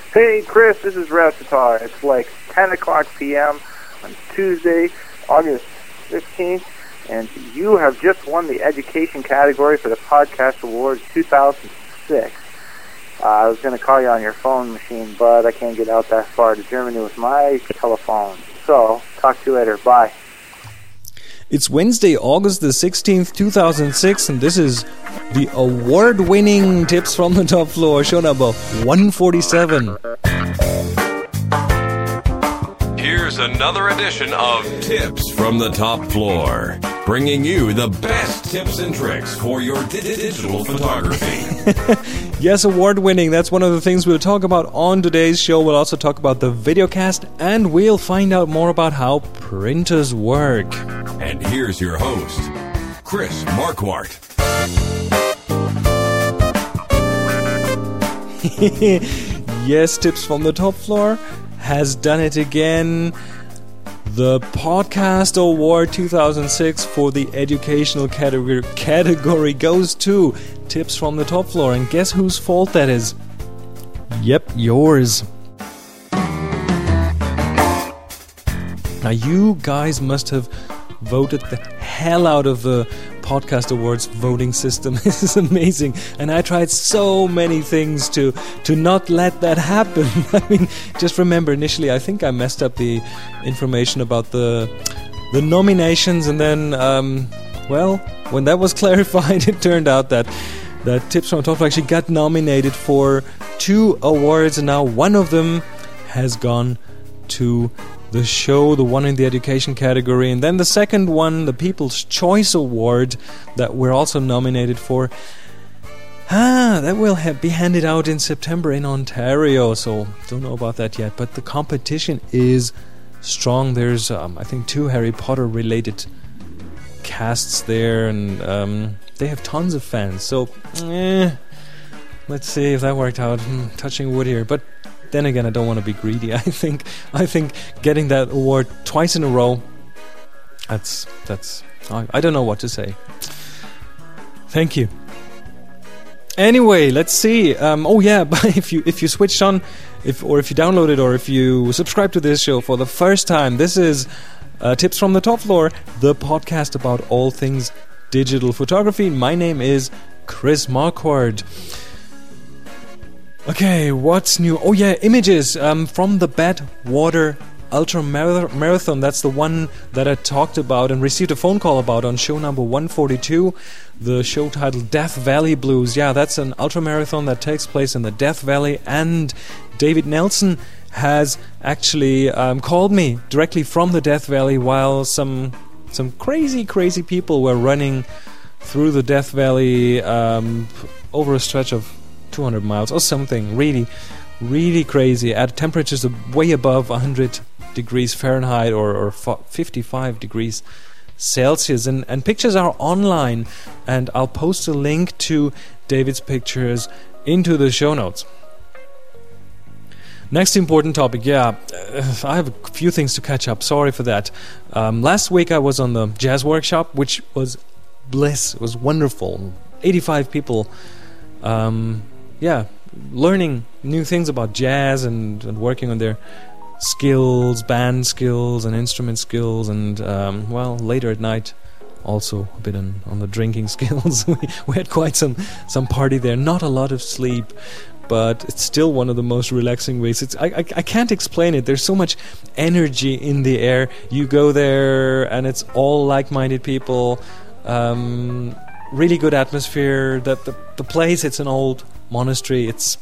Hey, Chris, this is Restatar. It's like 10 o'clock p.m. on Tuesday, August 15th, and you have just won the education category for the Podcast Awards 2006. I was going to call you on your phone machine, but I can't get out that far to Germany with my telephone. So, talk to you later. Bye. It's Wednesday, August the 16th, 2006, and this is the award-winning Tips from the Top Floor, show number 147. Here's another edition of Tips from the Top Floor, bringing you the best tips and tricks for your digital photography. Yes, award-winning. That's one of the things we'll talk about on today's show. We'll also talk about the videocast, and we'll find out more about how printers work. And here's your host, Chris Marquardt. Yes, Tips from the Top Floor has done it again. The Podcast Award 2006 for the educational category goes to Tips from the Top Floor. And guess whose fault that is? Yep, yours. Now, you guys must have voted the hell out of the Podcast Awards voting system. This is amazing. And I tried so many things to not let that happen. I mean, just remember, initially I think I messed up the information about the nominations, and then, well, when that was clarified, it turned out that Tips from the Top Floor actually got nominated for 2 awards, and now one of them has gone to the show, the one in the education category, and then the second one, the People's Choice Award, that we're also nominated for. That will be handed out in September in Ontario, so don't know about that yet, but the competition is strong. There's, I think, 2 Harry Potter related casts there, and they have tons of fans, so let's see if that worked out. Touching wood here, but then again, I don't want to be greedy. I think getting that award twice in a row, that's I don't know what to say. Thank you. Anyway, let's see. But if you switched on, if you downloaded or if you subscribe to this show for the first time, this is Tips from the Top Floor, the podcast about all things digital photography. My name is Chris Marquardt. Okay, what's new? Oh yeah, images from the Badwater Ultra Marathon. That's the one that I talked about and received a phone call about on show number 142. The show titled Death Valley Blues. Yeah, that's an ultra marathon that takes place in the Death Valley, and David Nelson has actually called me directly from the Death Valley while some crazy people were running through the Death Valley over a stretch of 200 miles or something. Really crazy at temperatures way above 100 degrees Fahrenheit or 55 degrees Celsius, and pictures are online, and I'll post a link to David's pictures into the show notes. Next important topic, I have a few things to catch up, sorry for that. Last week I was on the jazz workshop, which was bliss. It was wonderful. 85 people learning new things about jazz and working on their skills, band skills and instrument skills, and later at night also a bit on the drinking skills. we had quite some party there, not a lot of sleep, but it's still one of the most relaxing ways. I can't explain it. There's so much energy in the air. You go there and it's all like-minded people, really good atmosphere. The place, it's an old monastery. It's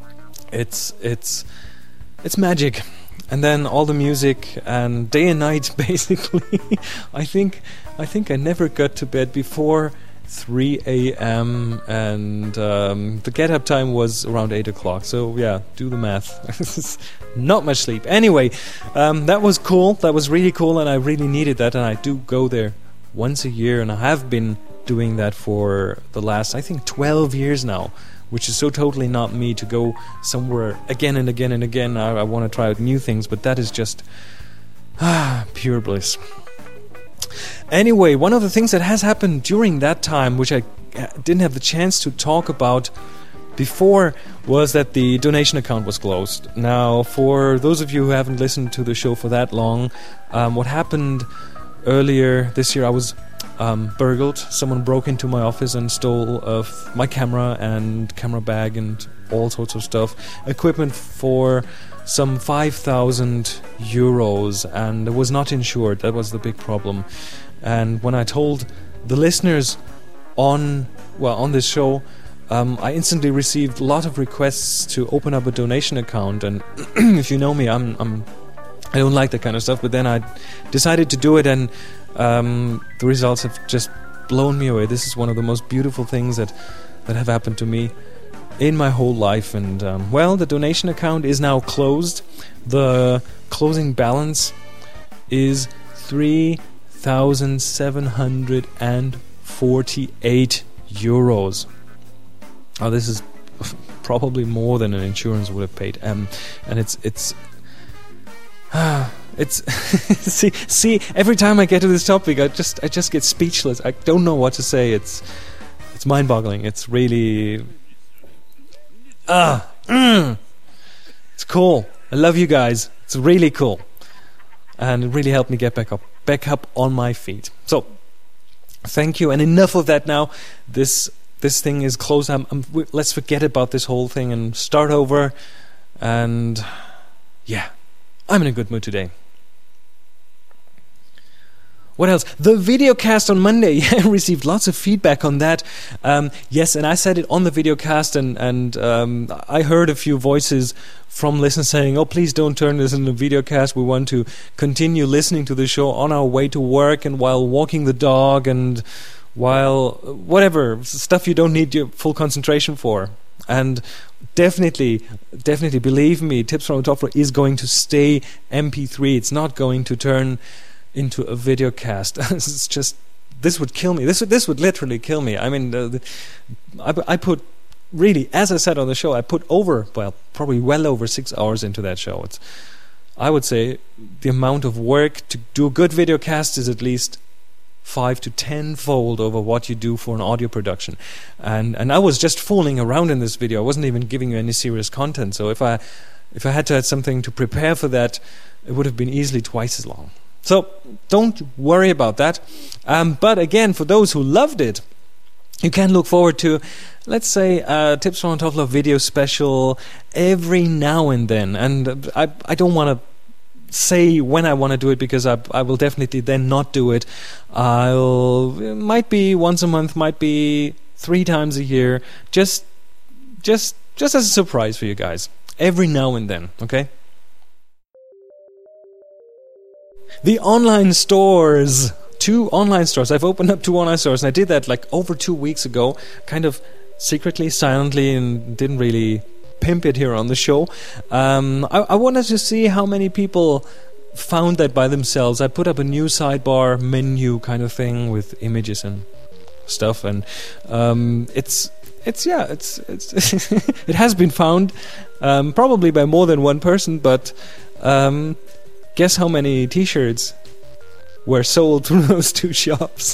magic. And then all the music and day and night, basically. I think I never got to bed before 3 a.m. and the get-up time was around 8 o'clock. So yeah, do the math. Not much sleep. Anyway, that was cool. That was really cool, and I really needed that. And I do go there once a year, and I have been doing that for the last, I think, 12 years now, which is so totally not me to go somewhere again and again and again. I want to try out new things, but that is just pure bliss. Anyway, one of the things that has happened during that time, which I didn't have the chance to talk about before was that the donation account was closed. Now, for those of you who haven't listened to the show for that long, what happened earlier this year, I was burgled. Someone broke into my office and stole my camera and camera bag and all sorts of stuff. Equipment for some 5,000 euros, and it was not insured. That was the big problem. And when I told the listeners on this show, I instantly received a lot of requests to open up a donation account. And if you know me, I don't like that kind of stuff. But then I decided to do it, and the results have just blown me away. This is one of the most beautiful things that have happened to me in my whole life. And the donation account is now closed. The closing balance is 3,748 euros. Oh, this is probably more than an insurance would have paid. And it's see, every time I get to this topic, I just get speechless. I don't know what to say. It's mind-boggling. It's really it's cool. I love you guys. It's really cool, and it really helped me get back up on my feet. So, thank you. And enough of that now. This thing is closed. Let's forget about this whole thing and start over. And yeah, I'm in a good mood today. What else? The video cast on Monday. I received lots of feedback on that. Yes, and I said it on the video cast, and I heard a few voices from listeners saying, "Oh, please don't turn this into a video cast. We want to continue listening to the show on our way to work and while walking the dog and while whatever stuff you don't need your full concentration for." And definitely believe me, Tips from the Top Floor is going to stay MP3. It's not going to turn into a video cast. It's just, this would kill me. This would literally kill me. I mean, I put, really, as I said on the show, I put probably well over 6 hours into that show. I would say the amount of work to do a good video cast is at least 5 to 10-fold over what you do for an audio production. And I was just fooling around in this video. I wasn't even giving you any serious content. So if I had to add something to prepare for that, it would have been easily twice as long. So don't worry about that. But again, for those who loved it, you can look forward to, let's say, Tips from the Top Floor video special every now and then. And I don't want to say when I want to do it, because I will definitely then not do it. It might be once a month, might be 3 times a year, just as a surprise for you guys. Every now and then, okay? The online stores. 2 online stores. I've opened up 2 online stores, and I did that like over 2 weeks ago, kind of secretly, silently, and didn't really pimp it here on the show. I wanted to see how many people found that by themselves. I put up a new sidebar menu kind of thing with images and stuff, and it's it has been found, probably by more than one person, but guess how many t-shirts were sold through those 2 shops?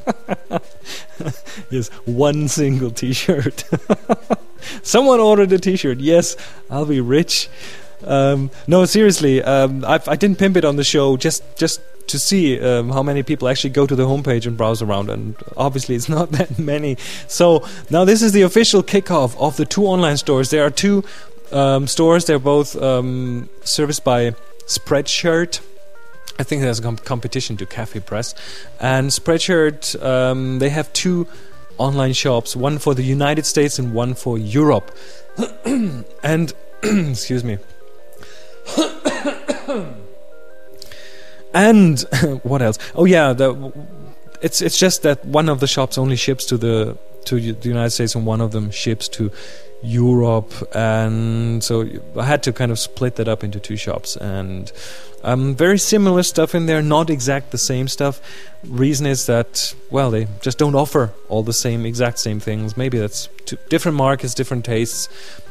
Yes, 1 single t-shirt. Someone ordered a t-shirt. Yes, I'll be rich. No, seriously, I didn't pimp it on the show just to see how many people actually go to the homepage and browse around, and obviously it's not that many. So now this is the official kickoff of the 2 online stores. There are 2 stores. They're both serviced by Spreadshirt. I think there's a competition to Cafe Press. And Spreadshirt, they have 2 online shops, one for the United States and one for Europe. And, excuse me. And, what else? Oh yeah, it's just that one of the shops only ships to the United States and one of them ships to Europe, and so I had to kind of split that up into 2 shops, and very similar stuff in there, not the same stuff. Reason is that, well, they just don't offer all the exact same things. Maybe that's different markets, different tastes.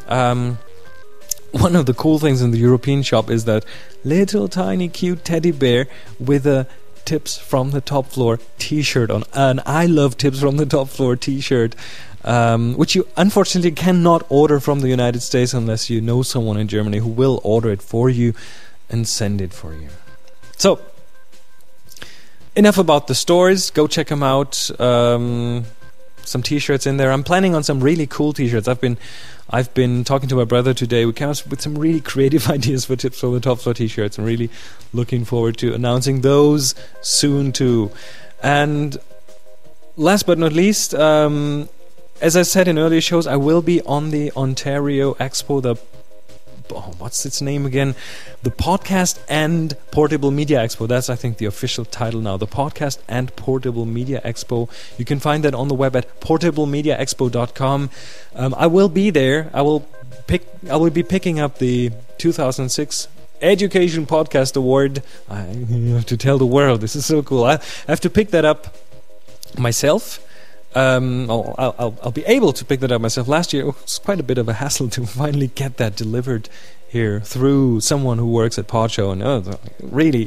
One of the cool things in the European shop is that little tiny cute teddy bear with a Tips from the Top Floor t-shirt on, and I love Tips from the Top Floor t-shirt. which you unfortunately cannot order from the United States unless you know someone in Germany who will order it for you and send it for you. So, enough about the stores. Go check them out. Some t-shirts in there. I'm planning on some really cool t-shirts. I've been talking to my brother today. We came up with some really creative ideas for Tips from the Top Floor t-shirts. I'm really looking forward to announcing those soon too. And last but not least, as I said in earlier shows, I will be on the Ontario Expo, what's its name again? The Podcast and Portable Media Expo. That's, I think, the official title now. The Podcast and Portable Media Expo. You can find that on the web at portablemediaexpo.com. I will be there. I will be picking up the 2006 Education Podcast Award. I have to tell the world. This is so cool. I have to pick that up myself. I'll be able to pick that up myself. Last year it was quite a bit of a hassle to finally get that delivered here through someone who works at Podshow, and really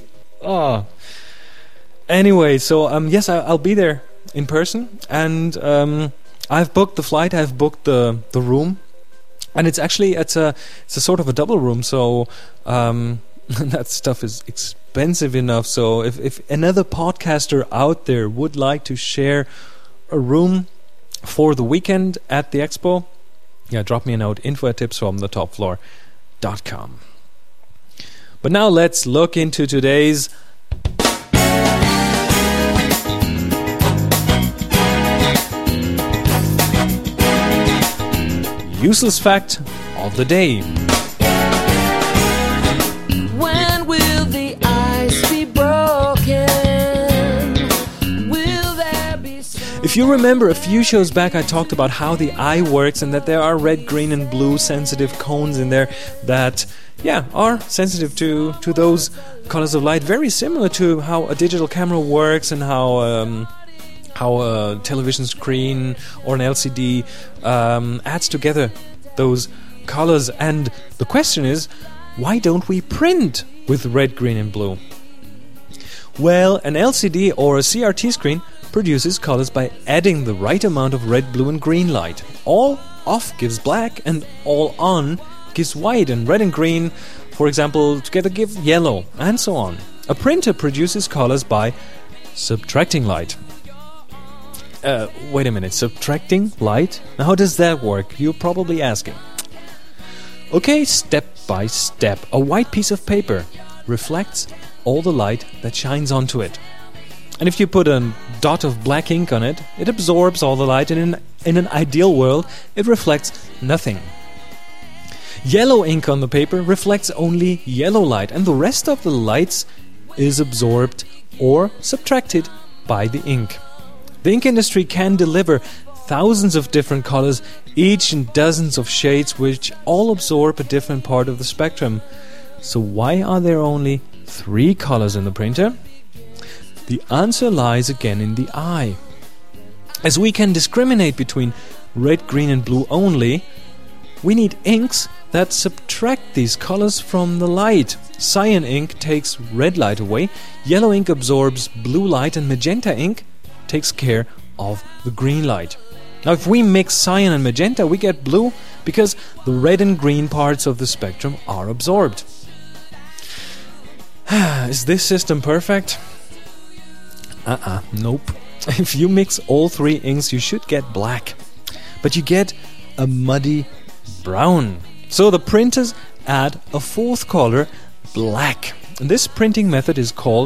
anyway, so yes, I'll be there in person, and I've booked the flight, I've booked the room, and it's a sort of a double room, so that stuff is expensive enough. So if another podcaster out there would like to share a room for the weekend at the expo, drop me a note, info@tipsfromthetopfloor.com. But now let's look into today's useless fact of the day. When will the ice be broken? If you remember, a few shows back I talked about how the eye works and that there are red, green and blue sensitive cones in there that are sensitive to those colors of light, very similar to how a digital camera works and how a television screen or an LCD adds together those colors. And the question is, why don't we print with red, green and blue? Well, an LCD or a CRT screen produces colors by adding the right amount of red, blue and green light. All off gives black and all on gives white, and red and green, for example, together give yellow, and so on. A printer produces colors by subtracting light. Wait a minute, subtracting light? Now how does that work? You're probably asking. Okay, step by step. A white piece of paper reflects all the light that shines onto it. And if you put a dot of black ink on it, it absorbs all the light, and in an ideal world, it reflects nothing. Yellow ink on the paper reflects only yellow light, and the rest of the lights is absorbed or subtracted by the ink. The ink industry can deliver thousands of different colors, each in dozens of shades, which all absorb a different part of the spectrum. So why are there only 3 colors in the printer? The answer lies again in the eye. As we can discriminate between red, green and blue only, we need inks that subtract these colors from the light. Cyan ink takes red light away, yellow ink absorbs blue light, and magenta ink takes care of the green light. Now if we mix cyan and magenta, we get blue because the red and green parts of the spectrum are absorbed. Is this system perfect? Nope. If you mix all 3 inks, you should get black, but you get a muddy brown. So the printers add a 4th color, black. And this printing method is called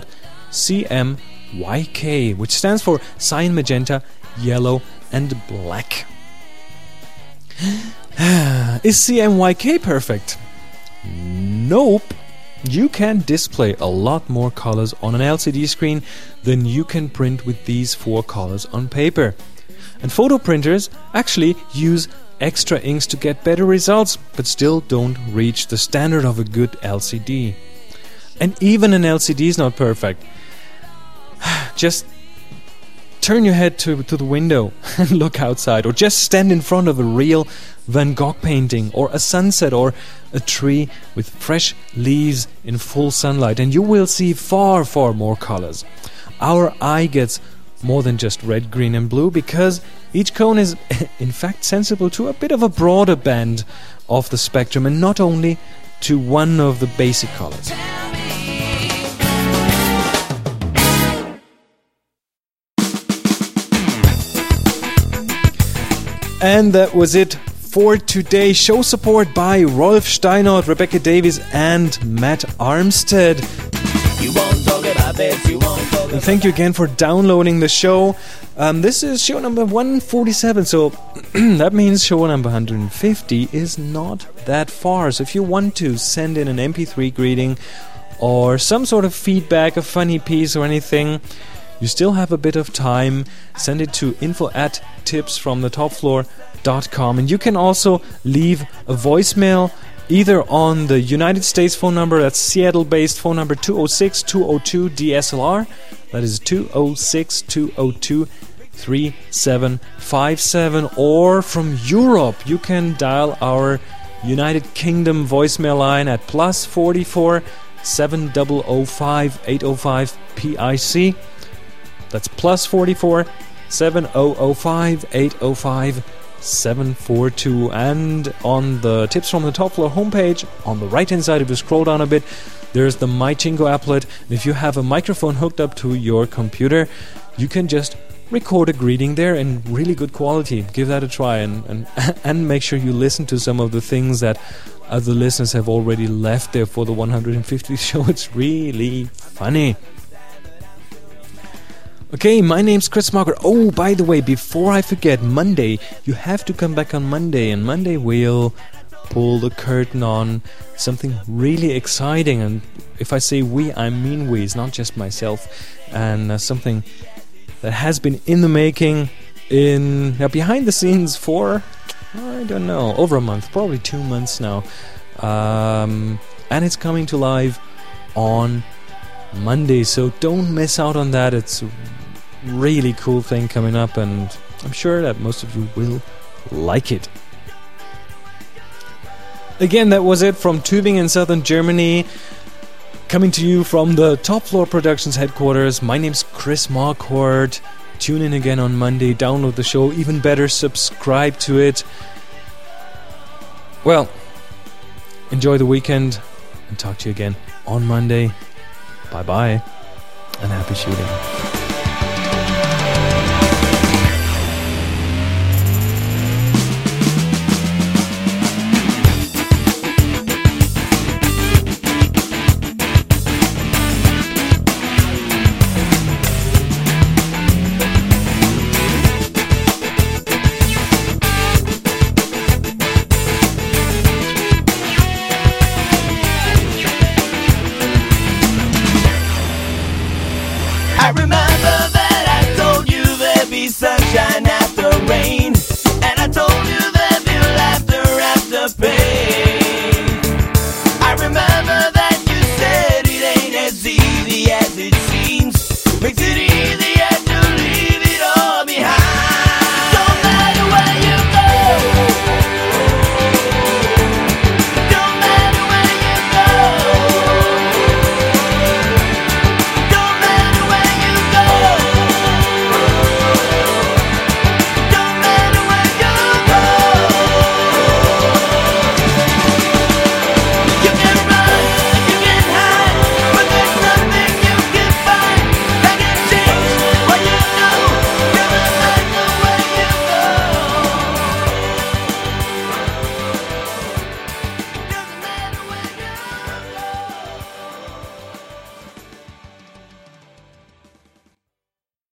CMYK, which stands for cyan, magenta, yellow and black. Is CMYK perfect? Nope. You can display a lot more colors on an LCD screen than you can print with these 4 colors on paper. And photo printers actually use extra inks to get better results, but still don't reach the standard of a good LCD. And even an LCD is not perfect. Just turn your head to the window and look outside, or just stand in front of a real Van Gogh painting or a sunset or a tree with fresh leaves in full sunlight, and you will see far, far more colors. Our eye gets more than just red, green and blue, because each cone is in fact sensible to a bit of a broader band of the spectrum and not only to one of the basic colors. And that was it for today. Show support by Rolf Steinert, Rebecca Davies and Matt Armstead. And thank you again for downloading the show. This is show number 147, so that means show number 150 is not that far. So if you want to send in an MP3 greeting or some sort of feedback, a funny piece or anything, you still have a bit of time. Send it to info@tipsfromthetopfloor.com, and you can also leave a voicemail either on the United States phone number, that's Seattle-based phone number 206-202-DSLR, that is 206-202-3757, or from Europe, you can dial our United Kingdom voicemail line at +44 7005 805 PIC. That's +44 7005 805 742. And on the Tips from the Top Floor homepage, on the right hand side, if you scroll down a bit, there's the MyChingo applet. And if you have a microphone hooked up to your computer, you can just record a greeting there in really good quality. Give that a try, and make sure you listen to some of the things that other listeners have already left there for the 150th show. It's really funny. Okay, my name's Chris Margaret. Oh, by the way, before I forget, Monday, you have to come back on Monday, and Monday we'll pull the curtain on something really exciting. And if I say we, I mean we. It's not just myself. And something that has been in the making, behind the scenes for, I don't know, over a month, probably 2 months now. And it's coming to live on Monday, so don't miss out on that. It's a really cool thing coming up, and I'm sure that most of you will like it. Again, that was it from Tübingen, southern Germany, coming to you from the Top Floor Productions headquarters. My name's Chris Marquardt. Tune in again on Monday, download the show, even better, subscribe to it. Well, enjoy the weekend, and talk to you again on Monday. Bye-bye, and happy shooting.